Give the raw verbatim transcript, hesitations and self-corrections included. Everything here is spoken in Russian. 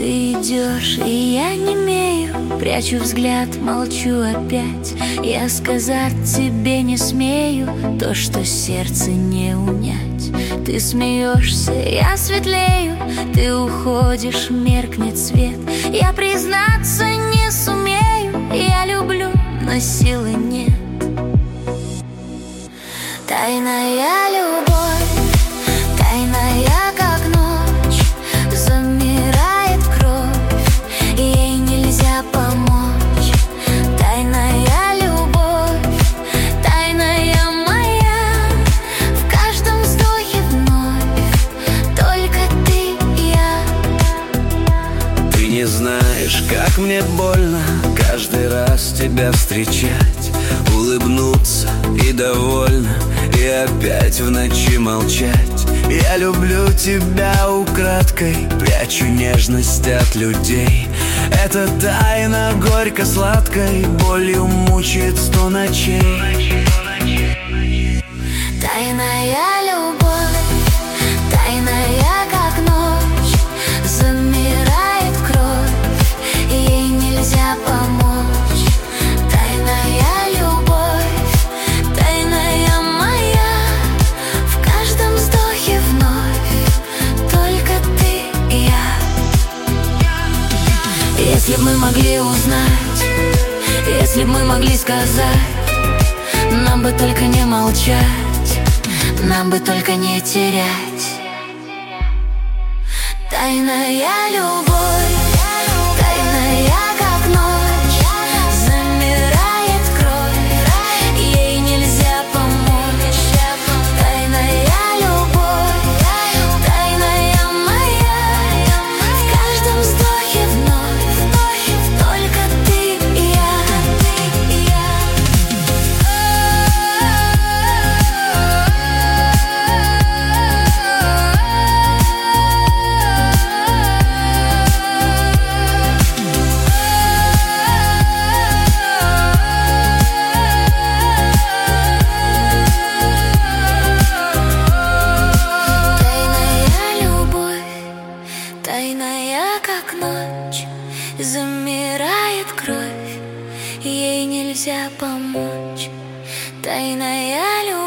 Ты идешь, и я немею, прячу взгляд, молчу опять. Я сказать тебе не смею то, что сердце не унять. Ты смеешься, я светлею, ты уходишь, меркнет свет. Я признаться не сумею, я люблю, но силы нет. Тайная любовь, тайная как ночь, замирает кровь, ей нельзя помочь. Тайная любовь, тайная моя, в каждом вздохе вновь только ты и я. Ты не знаешь, как мне больно каждый раз тебя встречать, улыбнуться и довольно, и опять в ночи молчать. Я люблю тебя украдкой, прячу нежность от людей. Это тайна горько-сладкой, болью мучает сто ночей. Тайная любовь, тайная как ночь, замирает кровь, ей нельзя помочь. Тайная любовь, тайная моя, в каждом вздохе вновь только ты и я. Если б мы могли узнать, если б мы могли сказать, нам бы только не молчать, нам бы только не терять. Тайная любовь, тайная как ночь, замирает кровь, ей нельзя помочь. Тайная любовь, тайная моя, в каждом вздохе вновь только ты и я. Тайная как ночь, замирает кровь, ей нельзя помочь. Тайная любовь.